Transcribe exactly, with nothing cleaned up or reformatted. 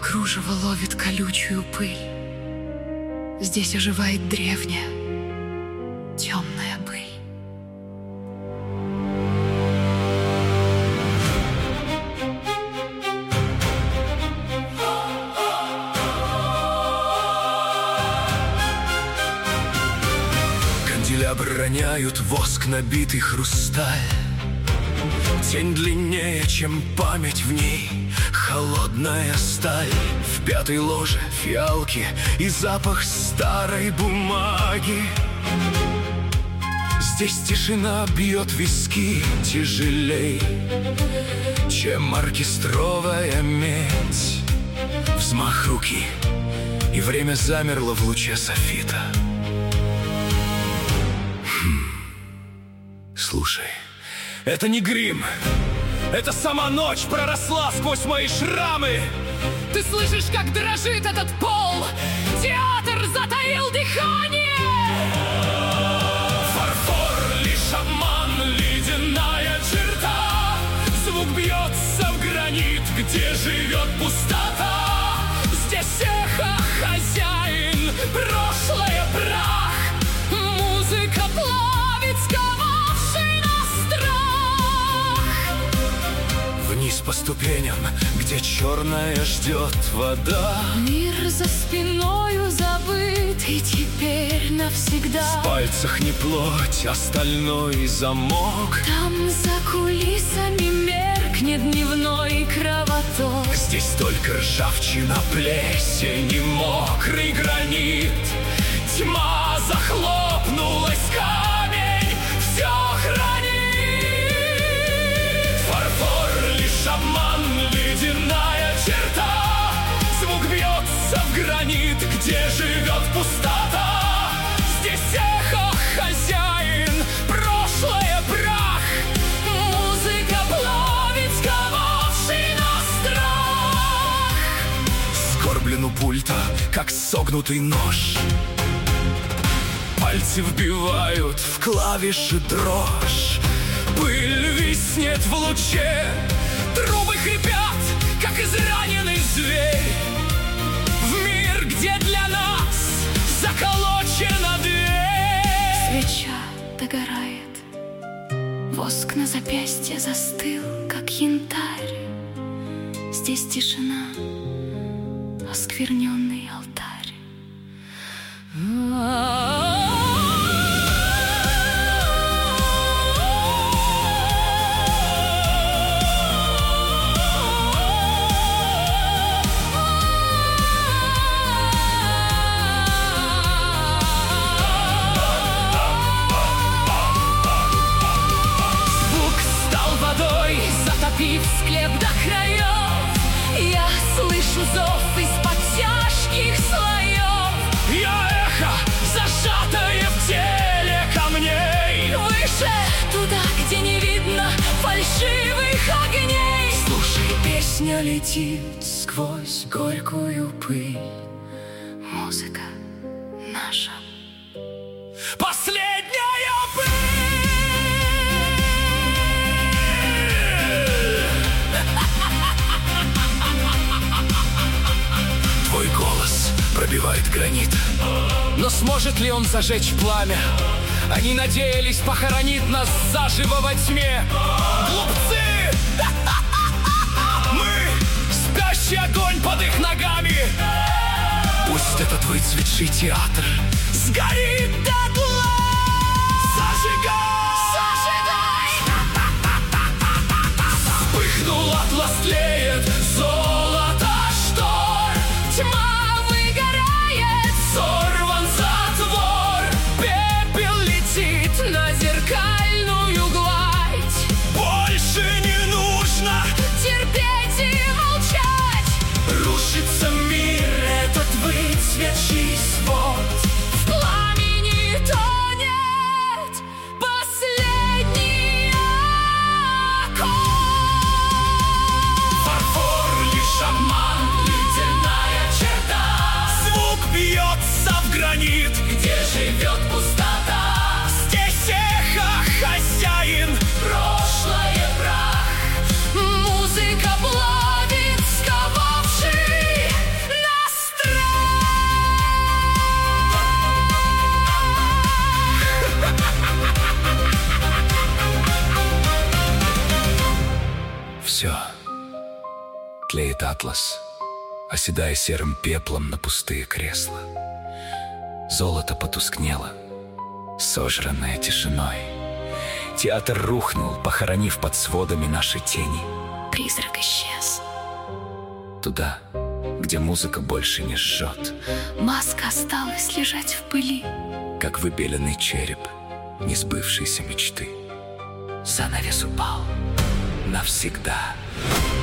кружево ловит колючую пыль. Здесь оживает древняя, темная быль. Канделябры роняют воск, набитый хрусталь. Тень длиннее, чем память, в ней холодная сталь. В пятой ложе фиалки и запах старой бумаги. Здесь тишина бьет виски тяжелей, чем оркестровая медь. Взмах руки, и время замерло в луче софита. Хм. Слушай, это не грим, это сама ночь проросла сквозь мои шрамы. Ты слышишь, как дрожит этот пол? Театр затаил дыхание. Фарфор, лишь обман, ледяная черта. Звук бьется в гранит, где живет пустота. Здесь эхо, хозяин, прошлое прах. Музыка плавит, сковавший нас страх. Вниз по ступеням, где черная ждет вода. Мир за спиною забыт, и теперь навсегда. В пальцах не плоть, а стальной замок. Там за кулисами меркнет дневной кровоток. Здесь только ржавчина, плесень и мокрый гранит. Тьма захлопнулась, камень все хранит. Фарфор, лишь обман, ледяная черта. Звук бьется в гранит, где живет пустота. Здесь эхо, хозяин, прошлое прах. Музыка плавит, сковавший нас страх. Скорблен у пульта, как согнутый нож. Пальцы вбивают в клавиши дрожь. Пыль виснет в луче, трубы хрипят, как израненный зверь. В мир, где для нас заколочена дверь. Свеча догорает, воск на запястье застыл, как янтарь. Здесь тишина, оскверненный алтарь. Затопив склеп до краев, я слышу зов из-под тяжких слоев. Я эхо, зажатое в теле камней. Выше, туда, где не видно фальшивых огней. Слушай, песня летит сквозь горькую пыль. Музыка наша. Последняя пыль. Твой голос пробивает гранит. Но сможет ли он зажечь пламя? Они надеялись похоронить нас заживо во тьме. Глупцы! Мы спящий огонь под их ногами. Пусть этот выцветший театр сгорит дотла. Зажигай! Зажигай! Вспыхнул атлас, тлеет золото штор. Тьма выгорает, сорван затвор. Пепел летит на зеркальную гладь. Больше не нужно терпеть и молчать. Рушится мир, этот выцветший свод. В пламени тонет последний окон. Фарфор, лишь обман, ледяная черта. Звук бьется в гранит, где живет пустота. Здесь эхо, хозяин, прошлое прах. Музыка плавит, сковавший все. Тлеет атлас, оседая серым пеплом на пустые кресла. Золото потускнело, сожранное тишиной. Театр рухнул, похоронив под сводами наши тени. Призрак исчез. Туда, где музыка больше не жжет. Маска осталась лежать в пыли, как выбеленный череп несбывшейся мечты. Занавес упал навсегда.